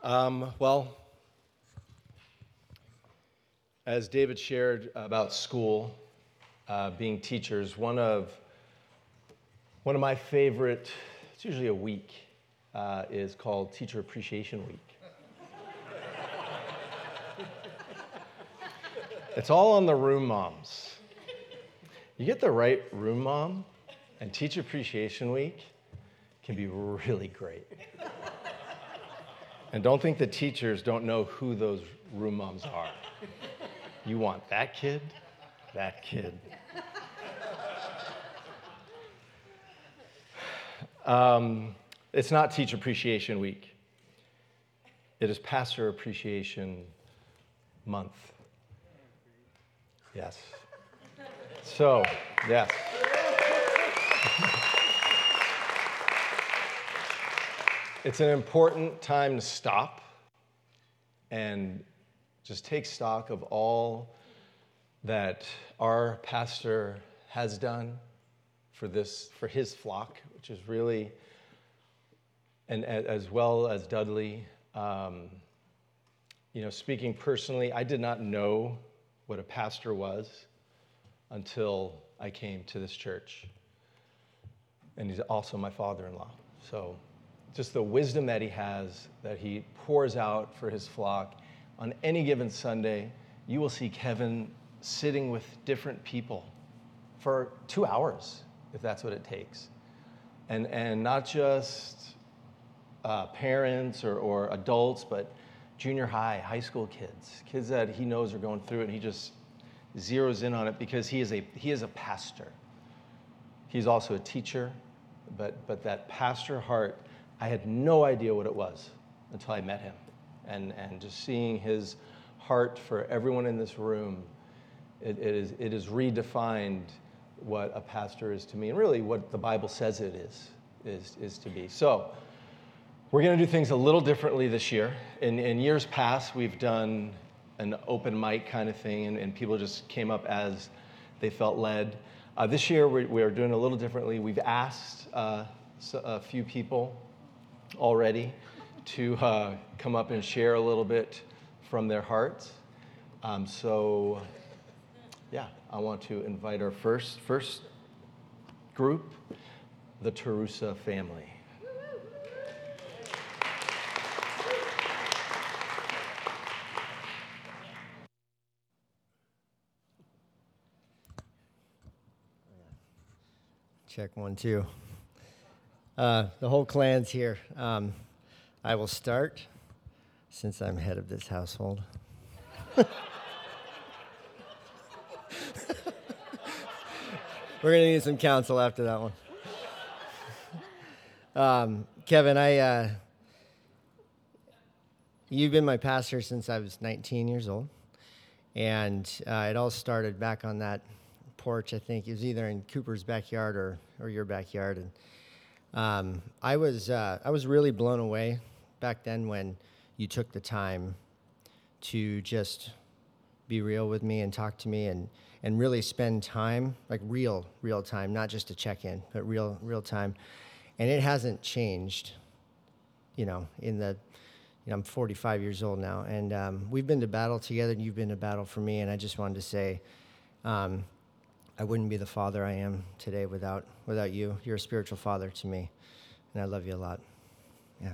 Well, as David shared about school, being teachers, one of my favorite, it's usually a week, is called Teacher Appreciation Week. It's all on the room moms. You get the right room mom, and Teacher Appreciation Week can be really great. And don't think the teachers don't know who those room moms are. You want that kid, that kid. It's not Teacher Appreciation Week. It is Pastor Appreciation Month. Yes. So, yes. It's an important time to stop and just take stock of all that our pastor has done for his flock, which is really, and as well as Dudley. Speaking personally, I did not know what a pastor was until I came to this church. And he's also my father-in-law. So just the wisdom that he has, that he pours out for his flock. On any given Sunday, you will see Kevin sitting with different people for 2 hours, if that's what it takes. And not just parents or adults, but junior high school kids that he knows are going through it, and he just zeroes in on it because he is a pastor. He's also a teacher, but that pastor heart, I had no idea what it was until I met him. And just seeing his heart for everyone in this room, it is redefined what a pastor is to me, and really what the Bible says it is to be. So we're going to do things a little differently this year. In years past, we've done an open mic kind of thing, and people just came up as they felt led. This year, we are doing a little differently. We've asked a few people already to come up and share a little bit from their hearts. I want to invite our first group, the Tarusa family. Check 1, 2. The whole clan's here. I will start, since I'm head of this household. We're going to need some counsel after that one. Kevin, you've been my pastor since I was 19 years old, and it all started back on that porch. I think it was either in Cooper's backyard or your backyard, and I was really blown away back then when you took the time to just be real with me and talk to me and really spend time, like real time, not just a check-in, but real time. And it hasn't changed, I'm 45 years old now, and we've been to battle together, and you've been to battle for me, and I just wanted to say, I wouldn't be the father I am today without you. You're a spiritual father to me, and I love you a lot. Yeah.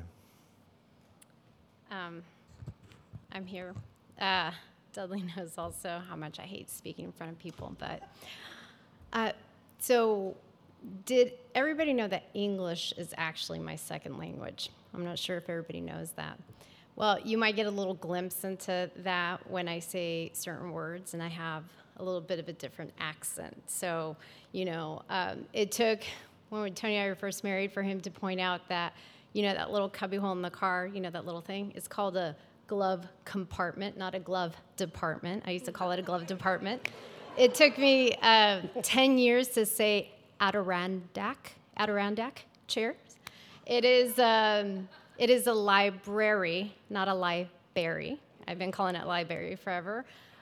I'm here. Dudley knows also how much I hate speaking in front of people, but so did everybody know that English is actually my second language? I'm not sure if everybody knows that. Well, you might get a little glimpse into that when I say certain words, and I have a little bit of a different accent. So, it took, when Tony and I were first married, for him to point out that, that little cubbyhole in the car, that little thing, it's called a glove compartment, not a glove department. I used to call it a glove department. It took me 10 years to say Adirondack chairs. It is a library, not a library. I've been calling it library forever.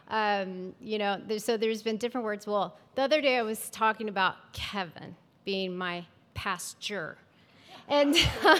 So there's been different words. Well, the other day I was talking about Kevin being my pastor. And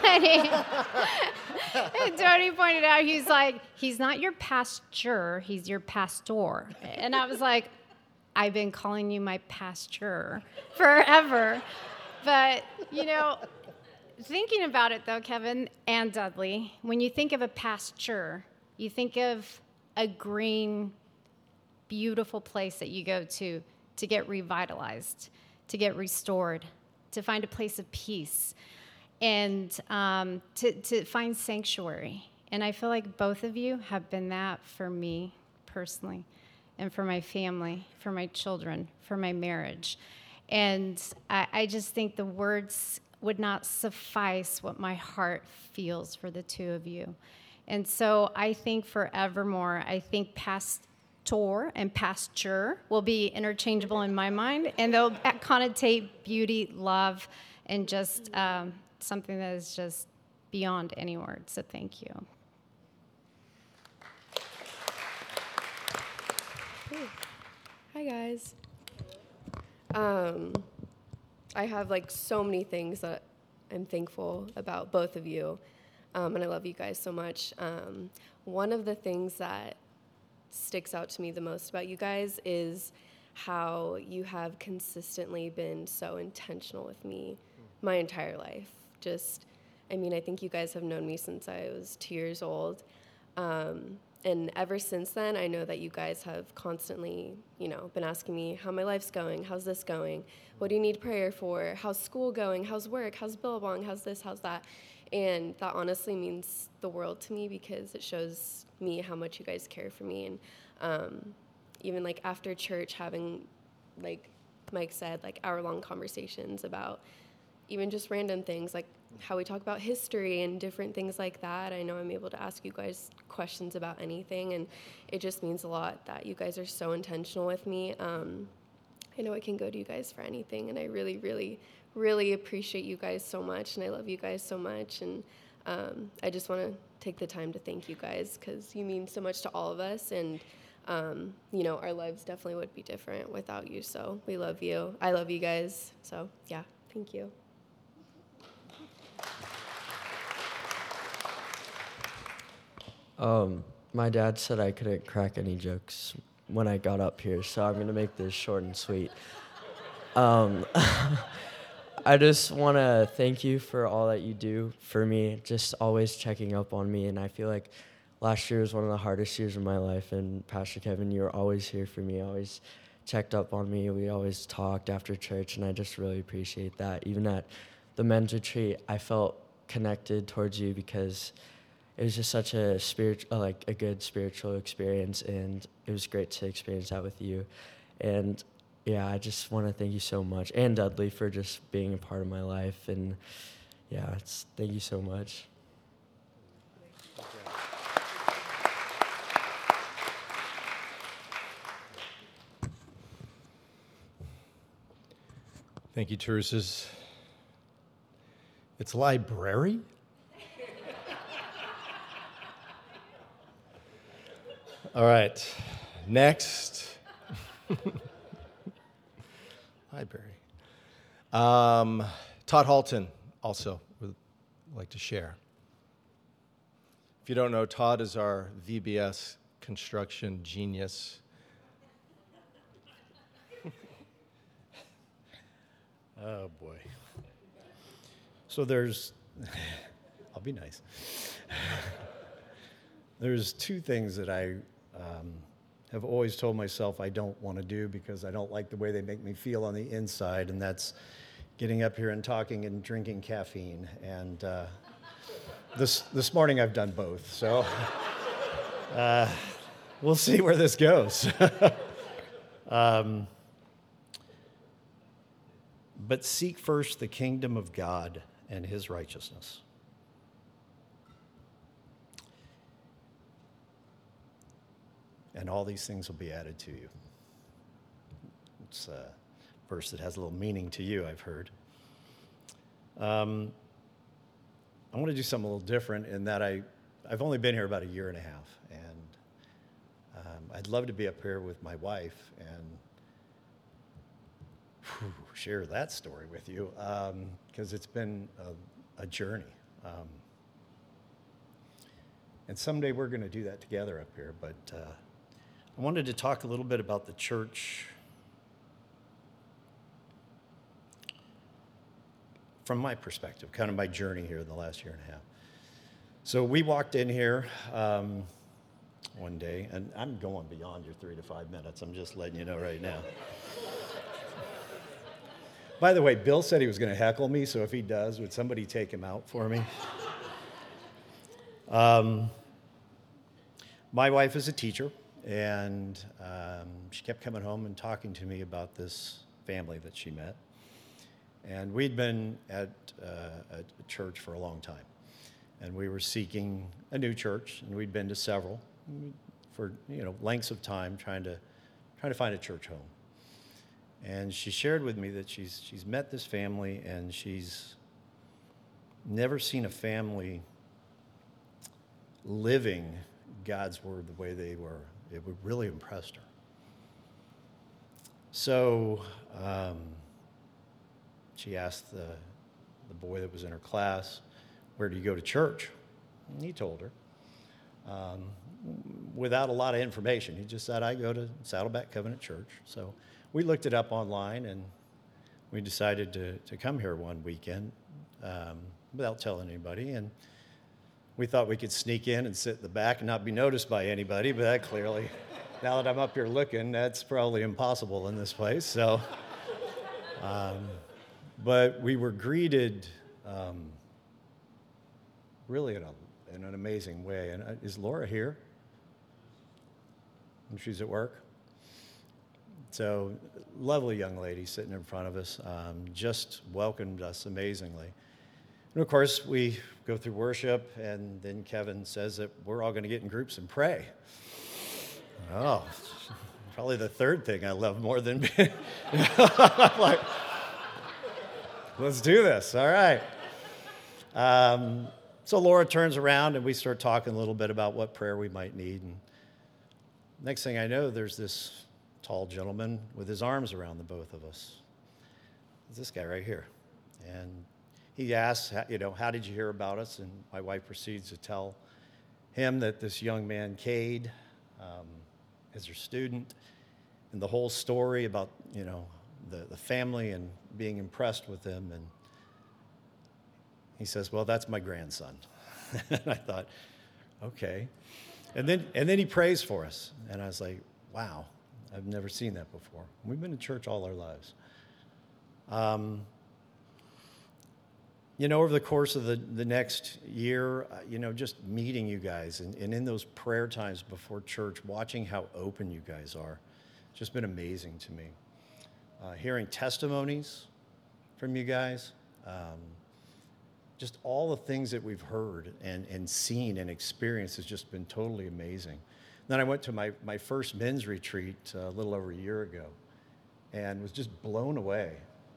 Tony pointed out, he's like, he's not your pastor, he's your pastor. And I was like, I've been calling you my pastor forever. But, thinking about it though, Kevin and Dudley, when you think of a pasture, you think of a green, beautiful place that you go to get revitalized, to get restored, to find a place of peace, and to find sanctuary. And I feel like both of you have been that for me personally, and for my family, for my children, for my marriage. And I just think the words would not suffice what my heart feels for the two of you. And so I think forevermore, I think pastor and pasture will be interchangeable in my mind, and they'll connotate beauty, love, and just something that is just beyond any word. So thank you. Hi, guys. I have so many things that I'm thankful about both of you, and I love you guys so much. One of the things that sticks out to me the most about you guys is how you have consistently been so intentional with me my entire life. I think you guys have known me since I was 2 years old. And ever since then, I know that you guys have constantly, been asking me how my life's going, how's this going, what do you need prayer for, how's school going, how's work, how's Billabong, how's this, how's that. And that honestly means the world to me because it shows me how much you guys care for me. And even after church, having, like Mike said, hour-long conversations about even just random things, like how we talk about history and different things like that. I know I'm able to ask you guys questions about anything, and it just means a lot that you guys are so intentional with me. I know I can go to you guys for anything, and I really, really, really appreciate you guys so much, and I love you guys so much, and I just want to take the time to thank you guys because you mean so much to all of us, and our lives definitely would be different without you, so we love you. I love you guys, so yeah, thank you. My dad said I couldn't crack any jokes when I got up here, so I'm going to make this short and sweet. I just want to thank you for all that you do for me, just always checking up on me, and I feel like last year was one of the hardest years of my life, and Pastor Kevin, you were always here for me, always checked up on me, we always talked after church, and I just really appreciate that. Even at the men's retreat, I felt connected towards you because it was just such a a good spiritual experience, and it was great to experience that with you. And yeah, I just want to thank you so much, and Dudley for just being a part of my life. And yeah, thank you so much. Thank you, Teresa's. It's library? All right, next. Library. Todd Halton also would like to share. If you don't know, Todd is our VBS construction genius. Oh, boy. So I'll be nice. There's two things that I have always told myself I don't want to do because I don't like the way they make me feel on the inside, and that's getting up here and talking and drinking caffeine. And this morning I've done both, so we'll see where this goes. But seek first the kingdom of God and his righteousness. And all these things will be added to you. It's a verse that has a little meaning to you, I've heard. I want to do something a little different in that I've only been here about a year and a half, and I'd love to be up here with my wife and share that story with you, because it's been a journey. And someday we're going to do that together up here. But I wanted to talk a little bit about the church from my perspective, kind of my journey here in the last year and a half. So we walked in here one day, and I'm going beyond your 3 to 5 minutes. I'm just letting you know right now. By the way, Bill said he was going to heckle me, so if he does, would somebody take him out for me? My wife is a teacher, and she kept coming home and talking to me about this family that she met. And we'd been at a church for a long time, and we were seeking a new church, and we'd been to several for lengths of time trying to find a church home. And she shared with me that she's met this family, and she's never seen a family living God's word the way they were. It really impressed her. So she asked the boy that was in her class, "Where do you go to church?" And he told her, without a lot of information. He just said, "I go to Saddleback Covenant Church." So we looked it up online, and we decided to come here one weekend without telling anybody. And we thought we could sneak in and sit in the back and not be noticed by anybody, but that clearly, now that I'm up here looking, that's probably impossible in this place. So, but we were greeted really in an amazing way. And is Laura here? And she's at work. So, lovely young lady sitting in front of us, just welcomed us amazingly. And of course, we go through worship, and then Kevin says that we're all going to get in groups and pray. Oh, probably the third thing I love more than being. I'm like, let's do this. All right. So Laura turns around, and we start talking a little bit about what prayer we might need. And next thing I know, there's this tall gentleman with his arms around the both of us. It's this guy right here. And he asks, how did you hear about us? And my wife proceeds to tell him that this young man, Cade, is her student, and the whole story about, the family and being impressed with them. And he says, "Well, that's my grandson." And I thought, okay. And then he prays for us. And I was like, wow, I've never seen that before. We've been in church all our lives. Over the course of the next year, just meeting you guys and in those prayer times before church, watching how open you guys are, it's just been amazing to me. Hearing testimonies from you guys, just all the things that we've heard and seen and experienced has just been totally amazing. Then I went to my first men's retreat a little over a year ago and was just blown away.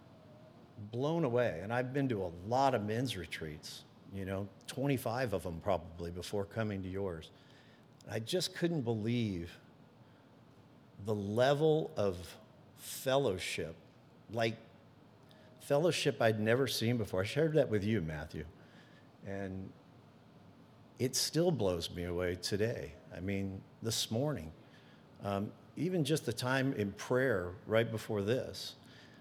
And I've been to a lot of men's retreats, 25 of them probably before coming to yours. I just couldn't believe the level of fellowship, like fellowship I'd never seen before. I shared that with you, Matthew. And it still blows me away today. I mean, this morning, even just the time in prayer right before this,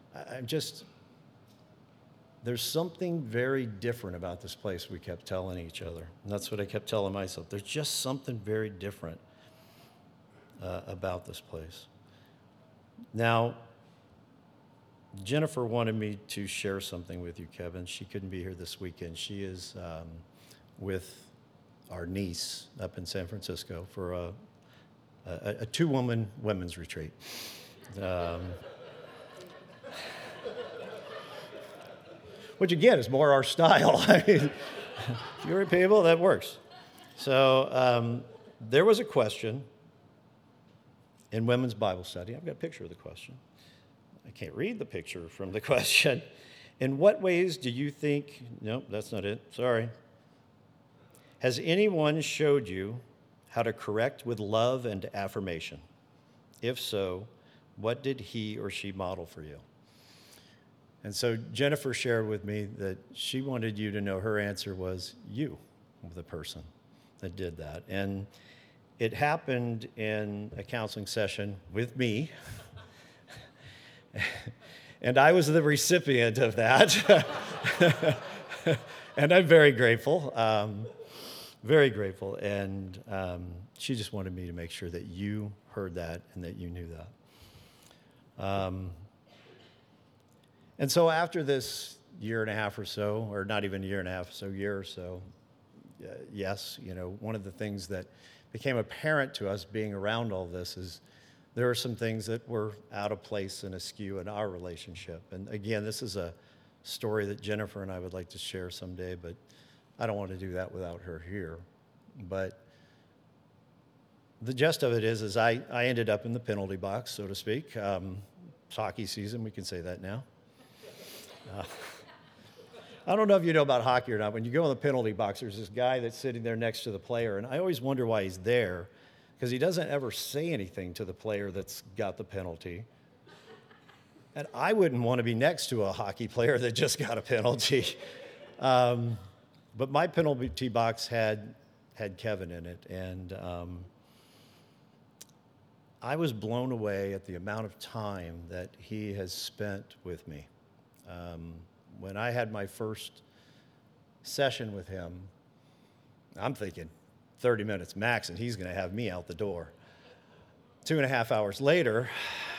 there's something very different about this place, we kept telling each other. And that's what I kept telling myself. There's just something very different about this place. Now, Jennifer wanted me to share something with you, Kevin. She couldn't be here this weekend. She is with our niece up in San Francisco for a two-woman women's retreat. Which, again, is more our style. I mean, fewer people, that works. So there was a question in women's Bible study. I've got a picture of the question. I can't read the picture from the question. In what ways do you think, nope, that's not it, sorry. Has anyone showed you how to correct with love and affirmation? If so, what did he or she model for you? And so Jennifer shared with me that she wanted you to know her answer was you, the person that did that. And it happened in a counseling session with me. And I was the recipient of that. And I'm very grateful, very grateful. And she just wanted me to make sure that you heard that and that you knew that. And so after this year and a half or so, or not even a year and a half, so year or so, yes, one of the things that became apparent to us being around all this is there are some things that were out of place and askew in our relationship. And again, this is a story that Jennifer and I would like to share someday, but I don't want to do that without her here. But the gist of it is I ended up in the penalty box, so to speak. It's hockey season, we can say that now. I don't know if you know about hockey or not. When you go in the penalty box, there's this guy that's sitting there next to the player, and I always wonder why he's there, because he doesn't ever say anything to the player that's got the penalty. And I wouldn't want to be next to a hockey player that just got a penalty. But my penalty box had Kevin in it, and I was blown away at the amount of time that he has spent with me. When I had my first session with him, I'm thinking 30 minutes max, and he's going to have me out the door. 2.5 hours later,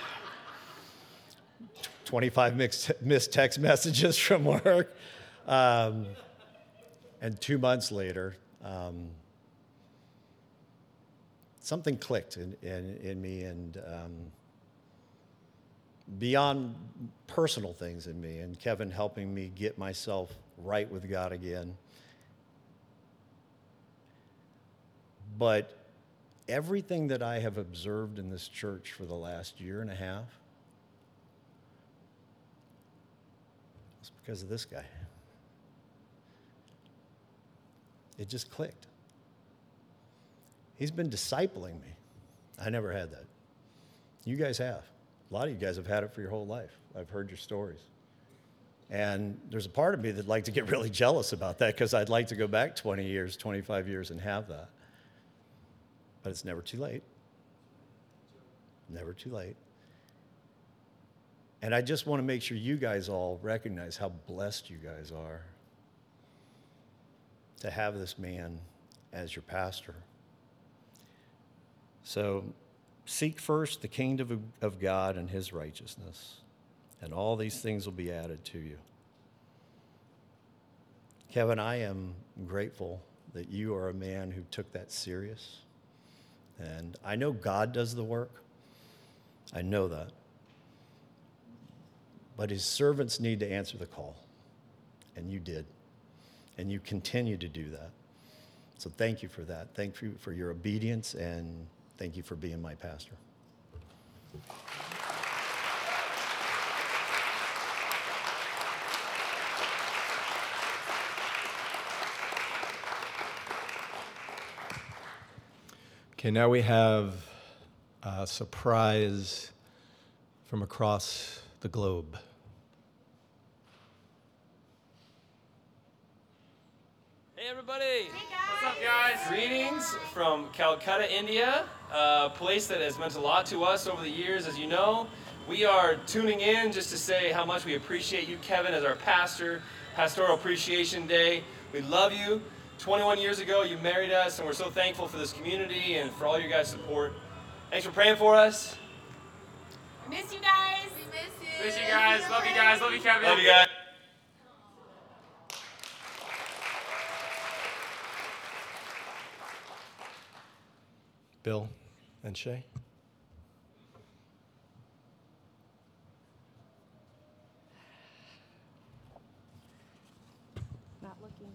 25 missed text messages from work. And 2 months later, something clicked in me, and beyond personal things in me, and Kevin helping me get myself right with God again. But everything that I have observed in this church for the last year and a half is because of this guy. It just clicked. He's been discipling me. I never had that. You guys have. A lot of you guys have had it for your whole life. I've heard your stories. And there's a part of me that'd like to get really jealous about that, because I'd like to go back 20 years, 25 years and have that. But it's never too late. Never too late. And I just want to make sure you guys all recognize how blessed you guys are to have this man as your pastor. So seek first the kingdom of God and his righteousness, and all these things will be added to you. Kevin, I am grateful that you are a man who took that serious. And I know God does the work. I know that. But his servants need to answer the call. And you did. And you continue to do that. So thank you for that. Thank you for your obedience, and thank you for being my pastor. Okay, now we have a surprise from across the globe. Hey everybody! Hey guys! What's up guys? Greetings from Calcutta, India, a place that has meant a lot to us over the years, as you know. We are tuning in just to say how much we appreciate you, Kevin, as our pastor. Pastoral Appreciation Day. We love you. 21 years ago, you married us, and we're so thankful for this community and for all your guys' support. Thanks for praying for us. Miss you guys. We miss you. Miss you guys. Love you guys. Love you, Kevin. Love you guys. Bill and Shay. Not looking.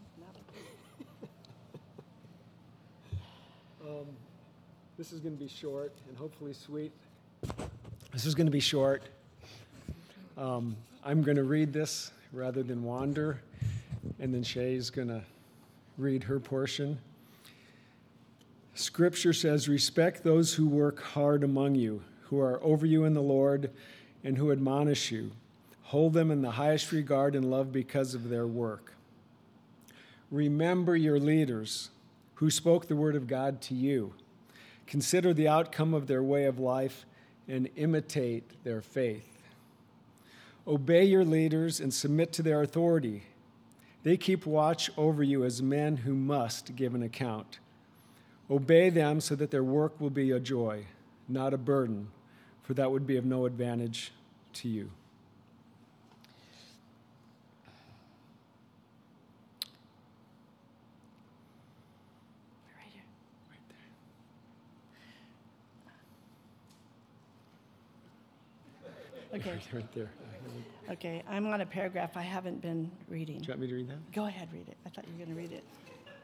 This is going to be short and hopefully sweet. This is going to be short. I'm going to read this rather than wander, and then Shay's going to read her portion. Scripture says, "Respect those who work hard among you, who are over you in the Lord, and who admonish you. Hold them in the highest regard and love because of their work. Remember your leaders who spoke the word of God to you. Consider the outcome of their way of life and imitate their faith. Obey your leaders and submit to their authority. They keep watch over you as men who must give an account. Obey them so that their work will be a joy, not a burden, for that would be of no advantage to you. Right here. Okay. Right there. Okay, I'm on a paragraph I haven't been reading. Do you want me to read that? Go ahead, read it. I thought you were going to read it.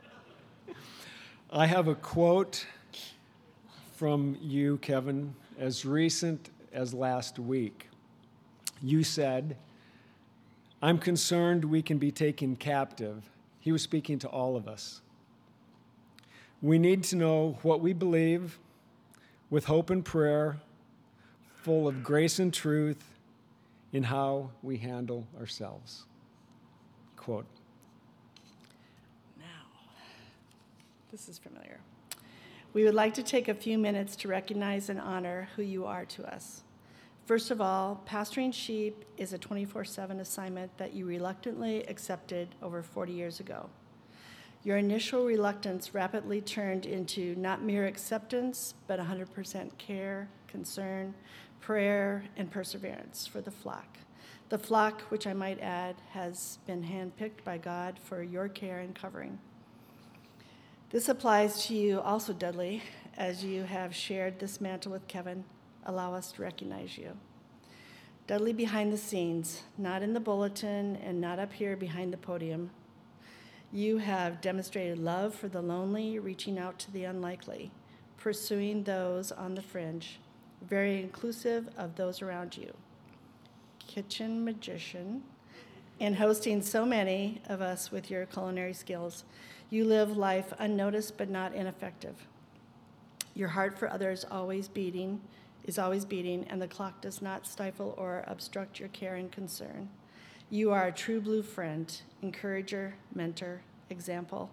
I have a quote from you, Kevin, as recent as last week. You said, "I'm concerned we can be taken captive." He was speaking to all of us. "We need to know what we believe with hope and prayer, full of grace and truth in how we handle ourselves." Quote. Now, this is familiar. We would like to take a few minutes to recognize and honor who you are to us. First of all, pastoring sheep is a 24/7 assignment that you reluctantly accepted over 40 years ago. Your initial reluctance rapidly turned into not mere acceptance, but 100% care, concern, prayer, and perseverance for the flock. The flock, which I might add, has been handpicked by God for your care and covering. This applies to you also, Dudley, as you have shared this mantle with Kevin. Allow us to recognize you. Dudley behind the scenes, not in the bulletin and not up here behind the podium. You have demonstrated love for the lonely, reaching out to the unlikely, pursuing those on the fringe, very inclusive of those around you. Kitchen magician, and hosting so many of us with your culinary skills. You live life unnoticed but not ineffective. Your heart for others is always beating, and the clock does not stifle or obstruct your care and concern. You are a true blue friend, encourager, mentor, example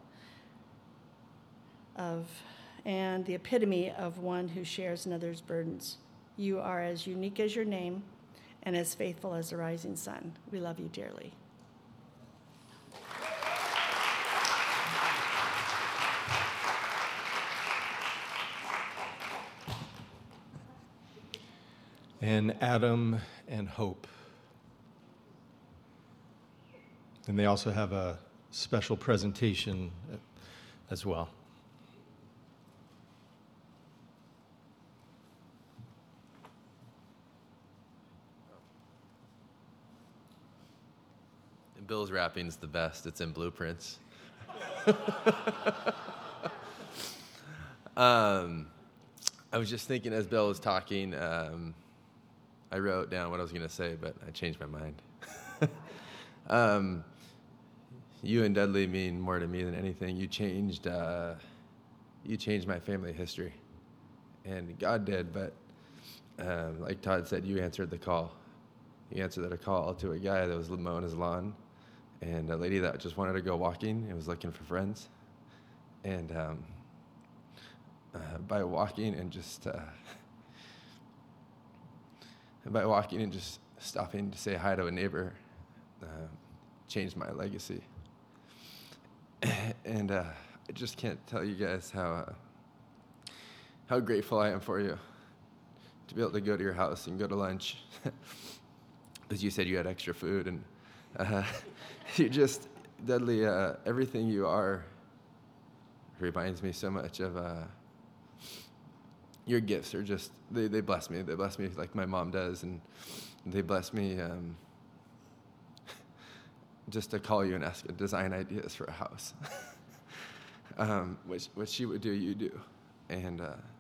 of, and the epitome of one who shares another's burdens. You are as unique as your name and as faithful as the rising sun. We love you dearly. And Adam and Hope. And they also have a special presentation as well. Bill's rapping's the best. It's in Blueprints. I was just thinking as Bill was talking, I wrote down what I was going to say, but I changed my mind. You and Dudley mean more to me than anything. You changed my family history, and God did. But like Todd said, you answered the call. You answered a call to a guy that was mowing his lawn, and a lady that just wanted to go walking and was looking for friends. And by walking and just stopping to say hi to a neighbor, changed my legacy. And I just can't tell you guys how grateful I am for you to be able to go to your house and go to lunch. Because you said you had extra food, and you just, Dudley, everything you are reminds me so much of your gifts are just, they bless me. They bless me like my mom does, and they bless me just to call you and ask design ideas for a house. What she would do, you do. And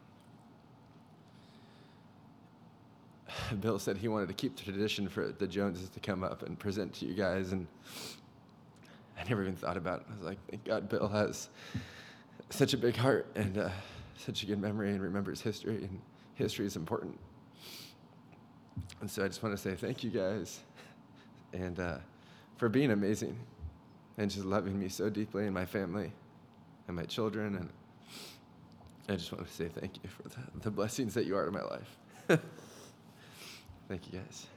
Bill said he wanted to keep the tradition for the Joneses to come up and present to you guys, and I never even thought about it. I was like, thank God Bill has such a big heart and such a good memory and remembers history, and history is important. And so I just want to say thank you guys. and for being amazing and just loving me so deeply and my family and my children. And I just want to say thank you for the blessings that you are in my life. Thank you, guys.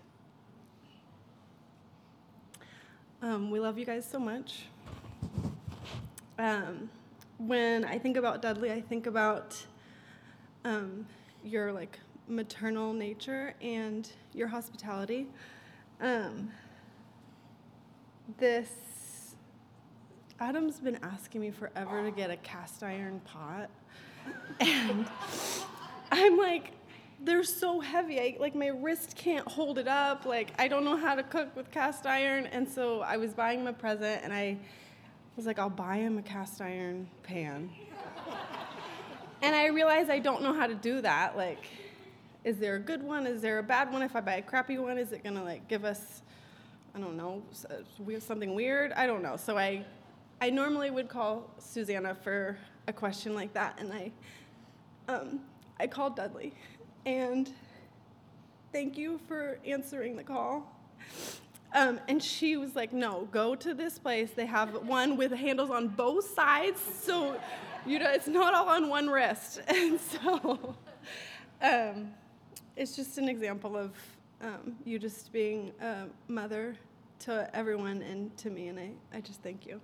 We love you guys so much. When I think about Dudley, I think about your like maternal nature and your hospitality. Adam's been asking me forever to get a cast iron pot, and I'm like, they're so heavy. My wrist can't hold it up. I don't know how to cook with cast iron. And so I was buying him a present, and I was like, I'll buy him a cast iron pan. And I realized I don't know how to do that. Is there a good one? Is there a bad one? If I buy a crappy one, is it gonna give us, I don't know, something weird? I don't know. So I normally would call Susanna for a question like that, and I called Dudley. And thank you for answering the call. And she was like, no, go to this place. They have one with handles on both sides, so it's not all on one wrist. And so it's just an example of you just being a mother to everyone and to me, and I just thank you.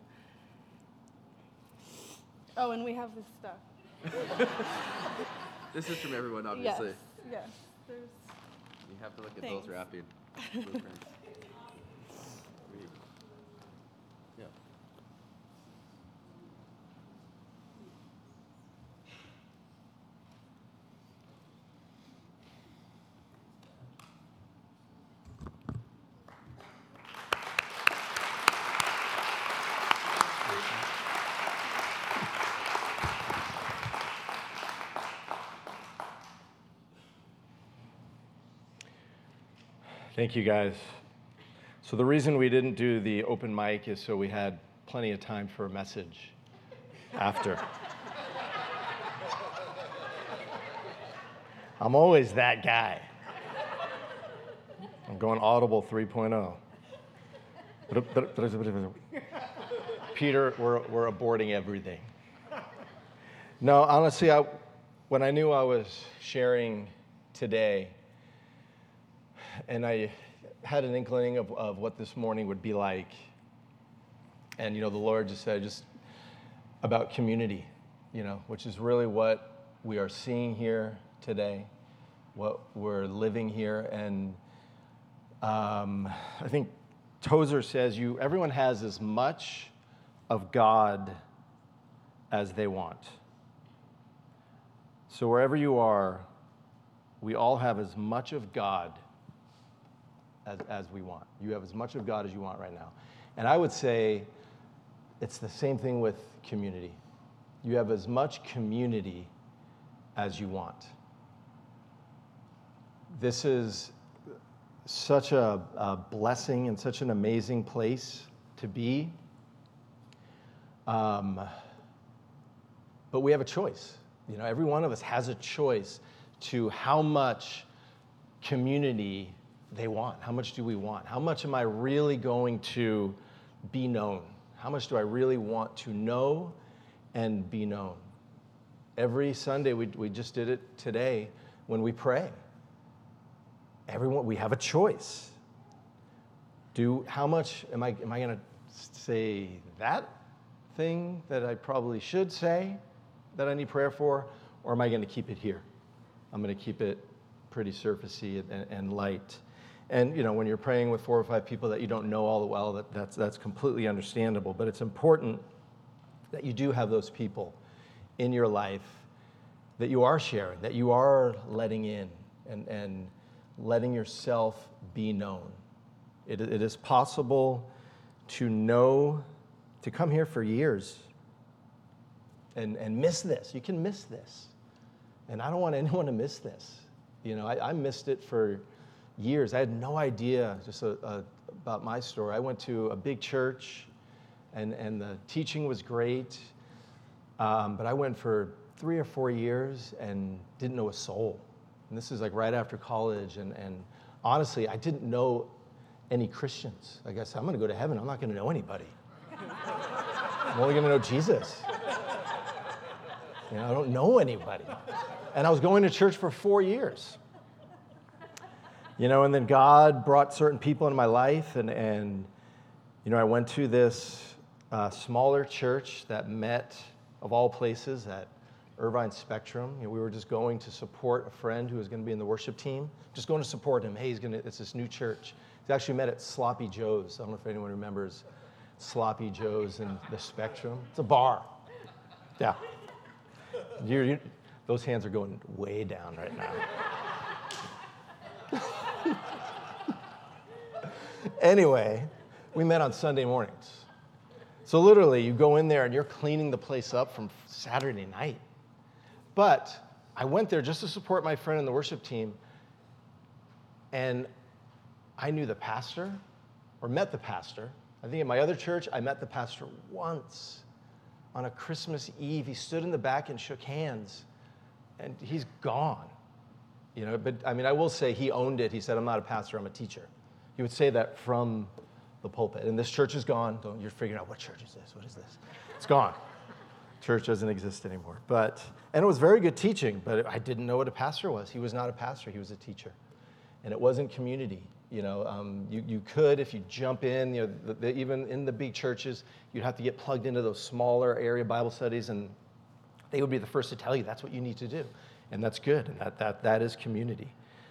Oh, and we have this stuff. This is from everyone, obviously. Yes. There's. You have to look at Thanks. those wrapping blueprints. Yeah. Thank you, guys. So the reason we didn't do the open mic is so we had plenty of time for a message after. I'm always that guy. I'm going Audible 3.0. Peter, we're aborting everything. No, honestly, when I knew I was sharing today, and I had an inkling of what this morning would be like. And, the Lord just said about community, which is really what we are seeing here today, what we're living here. And I think Tozer says everyone has as much of God as they want. So wherever you are, we all have as much of God as we want. You have as much of God as you want right now. And I would say it's the same thing with community. You have as much community as you want. This is such a blessing and such an amazing place to be. But we have a choice. Every one of us has a choice to how much community they want. How much do we want? How much am I really going to be known? How much do I really want to know and be known? Every Sunday, we just did it today when we pray. We have a choice. How much am I going to say that thing that I probably should say that I need prayer for, or am I going to keep it here? I'm going to keep it pretty surfacey and light. And when you're praying with 4 or 5 people that you don't know all the well, that's completely understandable. But it's important that you do have those people in your life that you are sharing, that you are letting in and letting yourself be known. It is possible to come here for years and miss this. You can miss this. And I don't want anyone to miss this. I missed it for years. I had no idea about my story. I went to a big church, and the teaching was great, but I went for 3 or 4 years and didn't know a soul. And this is right after college, and honestly, I didn't know any Christians. Like I said, I'm going to go to heaven. I'm not going to know anybody. I'm only going to know Jesus. You know, I don't know anybody. And I was going to church for 4 years. You know, and then God brought certain people into my life, and you know, I went to this smaller church that met, of all places, at Irvine Spectrum. You know, we were just going to support a friend who was going to be in the worship team. Just going to support him. Hey, it's this new church. He's actually met at Sloppy Joe's. I don't know if anyone remembers Sloppy Joe's in the Spectrum. It's a bar. Yeah. Those hands are going way down right now. Anyway, we met on Sunday mornings. So literally, you go in there and you're cleaning the place up from Saturday night. But I went there just to support my friend in the worship team, and I knew the pastor, or met the pastor. I think at my other church, I met the pastor once on a Christmas Eve. He stood in the back and shook hands, and he's gone. You know, but I mean, I will say he owned it. He said, I'm not a pastor, I'm a teacher. He would say that from the pulpit. And this church is gone. You're figuring out, what church is this? What is this? It's gone. Church doesn't exist anymore. And it was very good teaching, but I didn't know what a pastor was. He was not a pastor, he was a teacher. And it wasn't community. You know, you could, if you jump in, you know, even in the big churches, you'd have to get plugged into those smaller area Bible studies, and they would be the first to tell you that's what you need to do. And that's good, and that is community.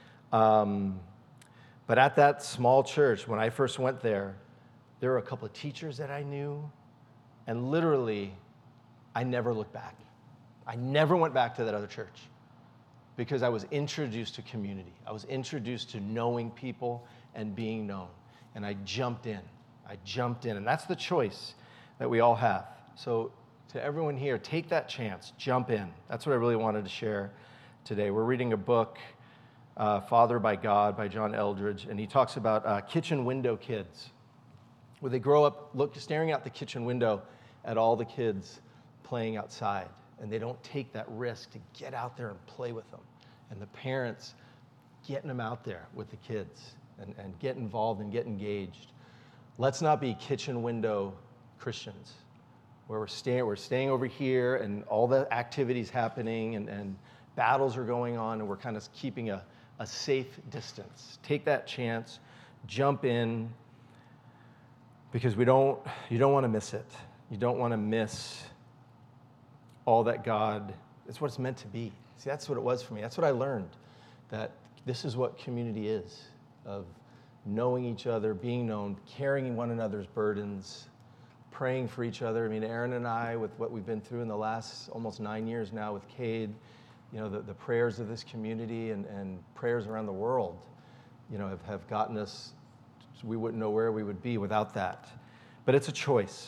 But at that small church, when I first went there were a couple of teachers that I knew, and literally, I never looked back. I never went back to that other church because I was introduced to community. I was introduced to knowing people and being known, and I jumped in. And that's the choice that we all have. So to everyone here, take that chance, jump in. That's what I really wanted to share today. We're reading a book, Father by God, by John Eldredge, and he talks about kitchen window kids, where they grow up staring out the kitchen window at all the kids playing outside, and they don't take that risk to get out there and play with them. And the parents getting them out there with the kids and get involved and get engaged. Let's not be kitchen window Christians, where we're staying over here and all the activities happening and battles are going on, and we're kind of keeping a safe distance. Take that chance, jump in, because you don't want to miss it. You don't want to miss all that God, it's what it's meant to be. See, that's what it was for me. That's what I learned, that this is what community is, of knowing each other, being known, carrying one another's burdens, praying for each other. I mean, Aaron and I, with what we've been through in the last almost 9 years now with Cade, you know, the prayers of this community and prayers around the world, you know, have gotten us, we wouldn't know where we would be without that. But it's a choice.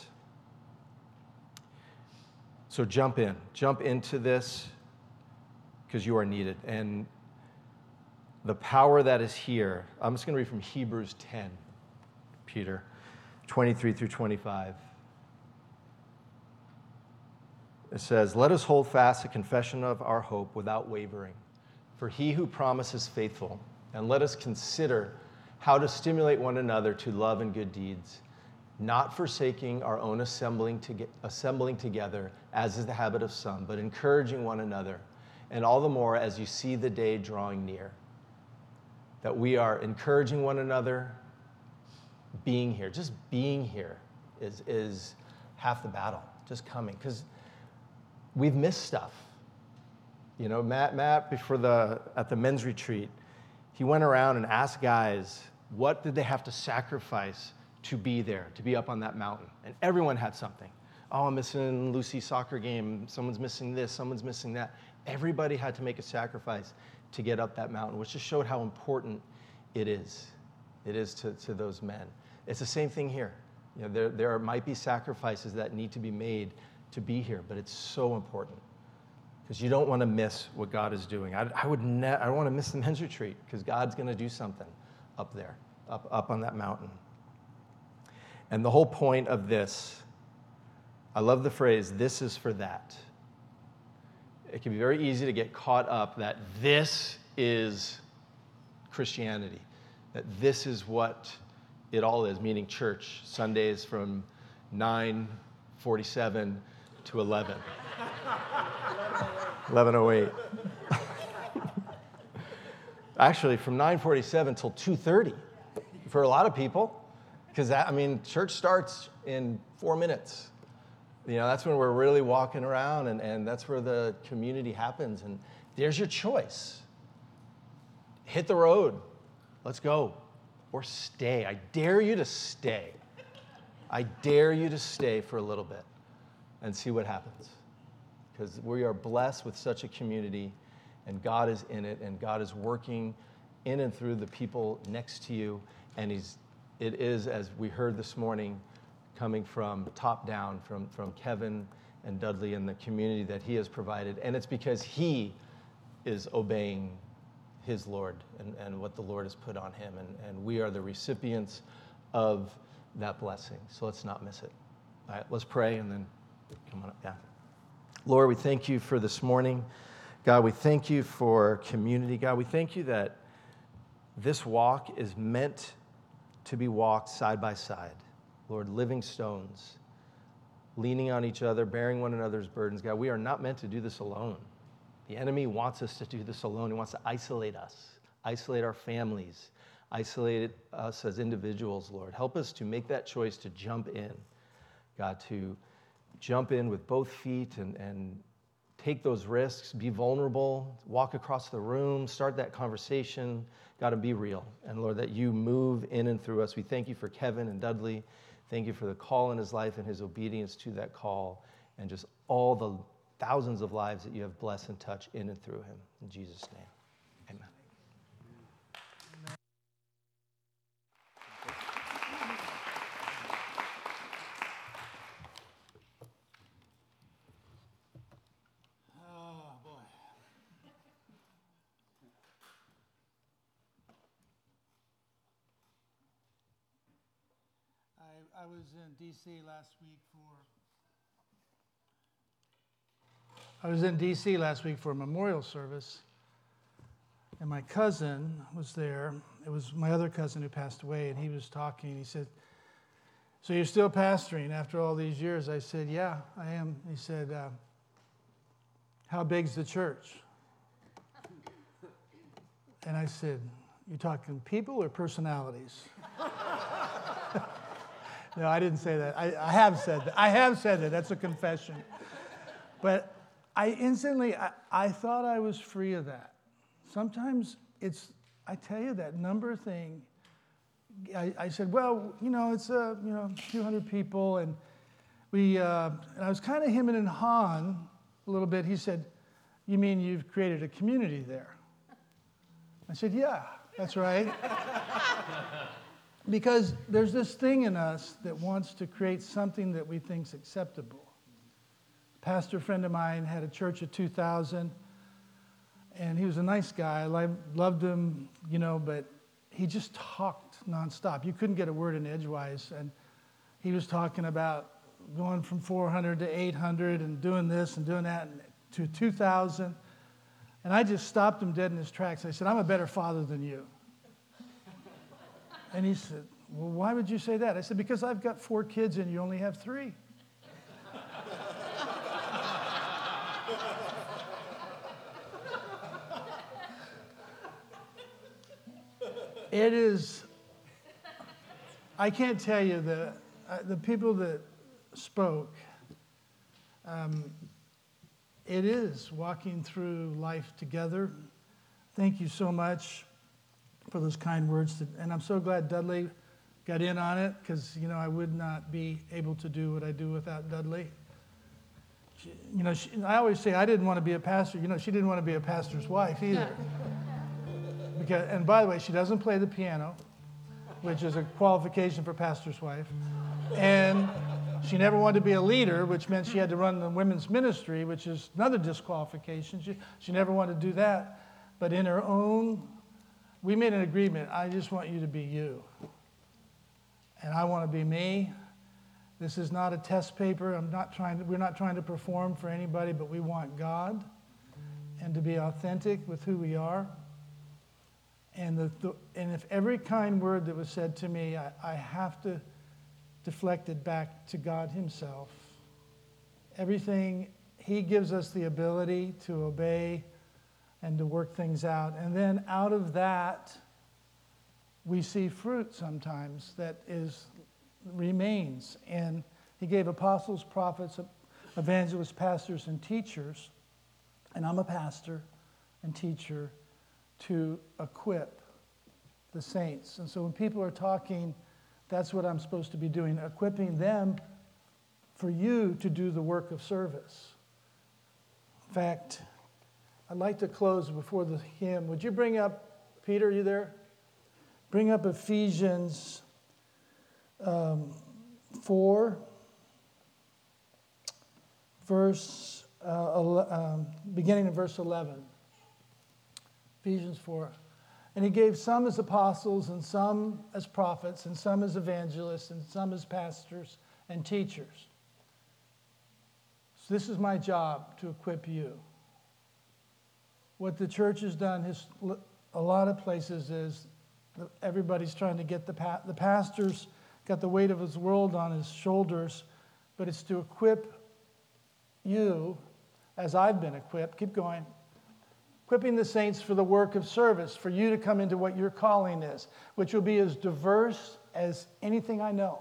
So jump into this, because you are needed. And the power that is here, I'm just going to read from Hebrews 10, Peter, 23 through 25. It says, "Let us hold fast the confession of our hope without wavering, for he who promises is faithful. And let us consider how to stimulate one another to love and good deeds, not forsaking our own assembling together, as is the habit of some, but encouraging one another, and all the more as you see the day drawing near." That we are encouraging one another, being here. Just being here is half the battle, just coming. Because we've missed stuff. You know, Matt at the men's retreat, he went around and asked guys, what did they have to sacrifice to be there, to be up on that mountain? And everyone had something. Oh, I'm missing Lucy's soccer game. Someone's missing this, someone's missing that. Everybody had to make a sacrifice to get up that mountain, which just showed how important it is. It is to those men. It's the same thing here. You know, there might be sacrifices that need to be made to be here, but it's so important, because you don't want to miss what God is doing. I don't want to miss the men's retreat, because God's going to do something up there, up on that mountain. And the whole point of this, I love the phrase, "this is for that." It can be very easy to get caught up that this is Christianity, that this is what it all is, meaning church. Sundays from 9:47 to 11:08. Actually, from 9:47 till 2:30 for a lot of people, because church starts in 4 minutes. That's when we're really walking around, and that's where the community happens. And there's your choice. Hit the road. Let's go. Or stay. I dare you to stay. I dare you to stay for a little bit and see what happens. Because we are blessed with such a community, and God is in it, and God is working in and through the people next to you. And it is, as we heard this morning, coming from top down, from Kevin and Dudley and the community that he has provided. And it's because he is obeying his Lord and what the Lord has put on him. And we are the recipients of that blessing. So let's not miss it. All right, let's pray and then come on up. Yeah. Lord, we thank you for this morning. God, we thank you for community. God, we thank you that this walk is meant to be walked side by side. Lord, living stones, leaning on each other, bearing one another's burdens. God, we are not meant to do this alone. The enemy wants us to do this alone. He wants to isolate us, isolate our families, isolate us as individuals, Lord. Help us to make that choice to jump in, God, to jump in with both feet and take those risks, be vulnerable, walk across the room, start that conversation, God, and be real. And Lord, that you move in and through us. We thank you for Kevin and Dudley. Thank you for the call in his life and his obedience to that call, and just all the thousands of lives that you have blessed and touched in and through him. In Jesus' name, amen. Oh, boy. I was in D.C. last week for a memorial service, and my cousin was there. It was my other cousin who passed away, and he was talking. He said, "So you're still pastoring after all these years?" I said, "Yeah, I am." He said, "How big's the church?" And I said, "You talking people or personalities?" No, I didn't say that. I have said that. I have said that. That's a confession. But I instantly, I thought I was free of that. Sometimes I tell you, that number thing, I said, well, it's, 200 people. And and I was kind of hemming and hawing a little bit. He said, "You mean you've created a community there?" I said, "Yeah, that's right." Because there's this thing in us that wants to create something that we think's acceptable. A pastor friend of mine had a church of 2,000, and he was a nice guy. I loved him, but he just talked nonstop. You couldn't get a word in edgewise, and he was talking about going from 400 to 800 and doing this and doing that to 2,000. And I just stopped him dead in his tracks. I said, "I'm a better father than you." And he said, "Well, why would you say that?" I said, "Because I've got 4 kids and you only have 3. It is, I can't tell you, the people that spoke, it is walking through life together. Thank you so much for those kind words. And I'm so glad Dudley got in on it, because, I would not be able to do what I do without Dudley. I always say I didn't want to be a pastor. She didn't want to be a pastor's wife either. And by the way, she doesn't play the piano, which is a qualification for pastor's wife. And she never wanted to be a leader, which meant she had to run the women's ministry, which is another disqualification. She never wanted to do that. But in her own, we made an agreement. I just want you to be you. And I want to be me. This is not a test paper. We're not trying to perform for anybody, but we want God and to be authentic with who we are. And, and if every kind word that was said to me, I have to deflect it back to God himself. Everything, he gives us the ability to obey and to work things out. And then out of that, we see fruit sometimes that remains. And he gave apostles, prophets, evangelists, pastors, and teachers. And I'm a pastor and teacher to equip the saints. And so when people are talking, that's what I'm supposed to be doing, equipping them for you to do the work of service. In fact, I'd like to close before the hymn. Would you bring up, Peter, are you there? Bring up Ephesians 4, beginning in verse 11. Ephesians 4. And he gave some as apostles, and some as prophets, and some as evangelists, and some as pastors and teachers. So this is my job, to equip you. What the church has done, a lot of places, is everybody's trying to get the pastor's got the weight of his world on his shoulders, but it's to equip you, as I've been equipped. Keep going. Equipping the saints for the work of service, for you to come into what your calling is, which will be as diverse as anything I know.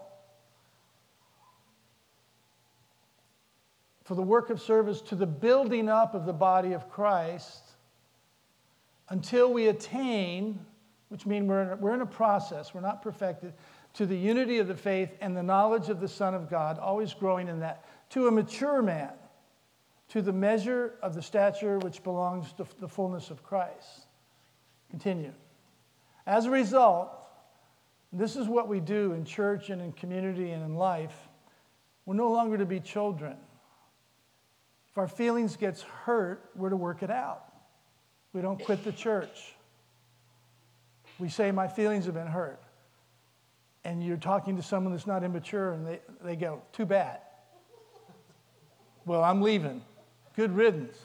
For the work of service, to the building up of the body of Christ, until we attain, which means we're in a process, we're not perfected, to the unity of the faith and the knowledge of the Son of God, always growing in that, to a mature man, to the measure of the stature which belongs to the fullness of Christ. Continue. As a result, this is what we do in church and in community and in life. We're no longer to be children. If our feelings gets hurt, we're to work it out. We don't quit the church. We say, my feelings have been hurt. And you're talking to someone that's not immature, and they go, too bad. Well, I'm leaving. Good riddance.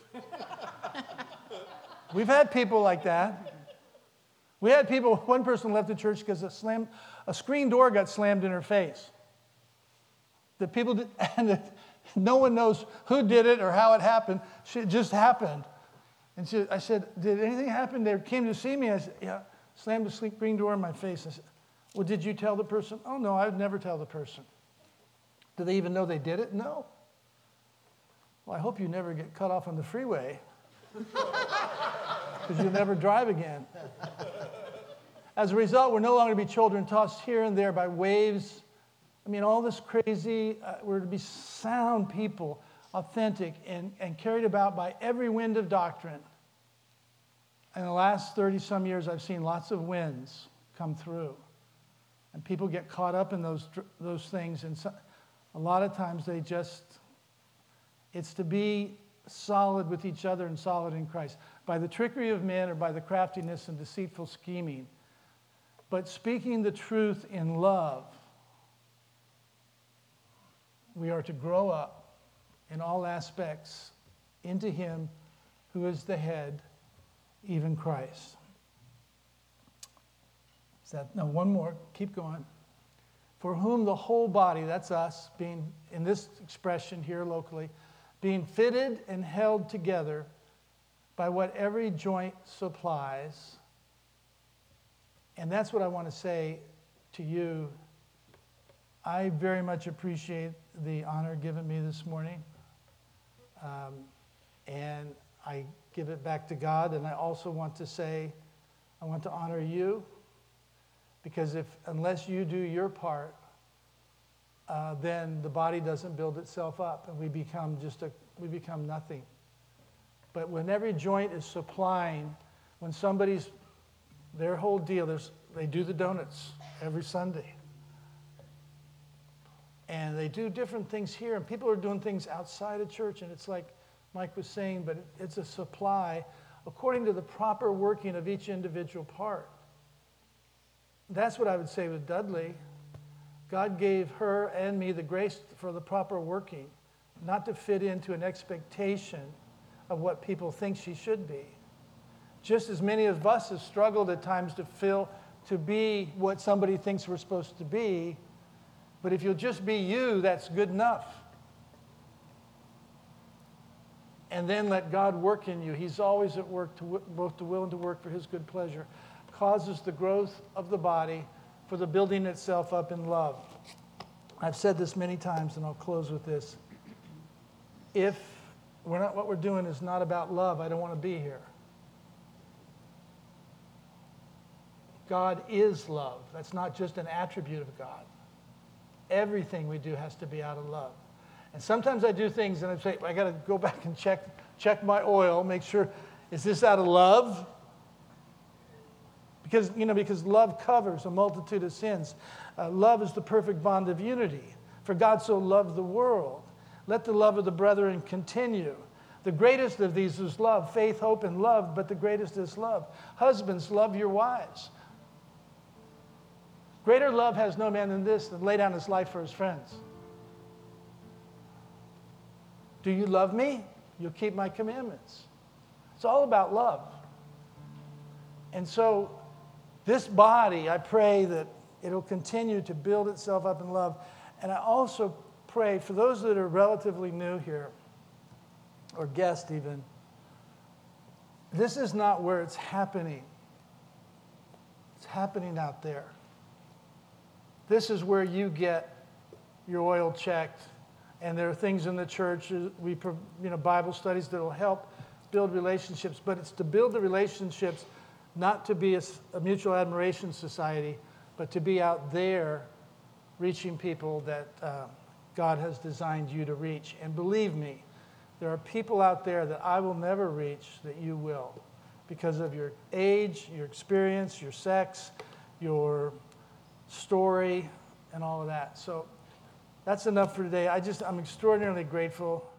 We've had people like that. We had people, one person left the church because a screen door got slammed in her face. No one knows who did it or how it happened. It just happened. And I said, did anything happen? They came to see me. I said, yeah, slammed a screen door in my face. I said, well, did you tell the person? Oh, no, I would never tell the person. Do they even know they did it? No. Well, I hope you never get cut off on the freeway because you'll never drive again. As a result, we're no longer to be children tossed here and there by waves. I mean, all this crazy, we're to be sound people, authentic, and carried about by every wind of doctrine. In the last 30-some years, I've seen lots of winds come through. And people get caught up in those things. And a lot of times it's to be solid with each other and solid in Christ. By the trickery of men or by the craftiness and deceitful scheming. But speaking the truth in love, we are to grow up in all aspects into Him who is the head, even Christ. No, one more. Keep going. For whom the whole body, that's us, being in this expression here locally, being fitted and held together by what every joint supplies. And that's what I want to say to you. I very much appreciate the honor given me this morning. And I give it back to God. And I also want to say, I want to honor you. Because unless you do your part, then the body doesn't build itself up, and we become nothing. But when every joint is supplying, when their whole deal, they do the donuts every Sunday, and they do different things here, and people are doing things outside of church, and it's like Mike was saying, but it's a supply according to the proper working of each individual part. That's what I would say with Dudley. God gave her and me the grace for the proper working, not to fit into an expectation of what people think she should be. Just as many of us have struggled at times to be what somebody thinks we're supposed to be. But if you'll just be you, that's good enough. And then let God work in you. He's always at work, both to will and to work for his good pleasure. Causes the growth of the body for the building itself up in love. I've said this many times, and I'll close with this. If what we're doing is not about love, I don't want to be here. God is love. That's not just an attribute of God. Everything we do has to be out of love. And sometimes I do things and I say, I got to go back and check my oil, make sure, is this out of love? Because love covers a multitude of sins. Love is the perfect bond of unity. For God so loved the world. Let the love of the brethren continue. The greatest of these is love, faith, hope, and love, but the greatest is love. Husbands, love your wives. Greater love has no man than this, than lay down his life for his friends. Do you love me? You'll keep my commandments. It's all about love. And so this body, I pray that it'll continue to build itself up in love. And I also pray for those that are relatively new here, or guests even, this is not where it's happening. It's happening out there. This is where you get your oil checked. And there are things in the church, Bible studies that will help build relationships. But it's to build the relationships, not to be a mutual admiration society, but to be out there reaching people that God has designed you to reach. And believe me, there are people out there that I will never reach that you will, because of your age, your experience, your sex, your story, and all of that. So that's enough for today. I'm extraordinarily grateful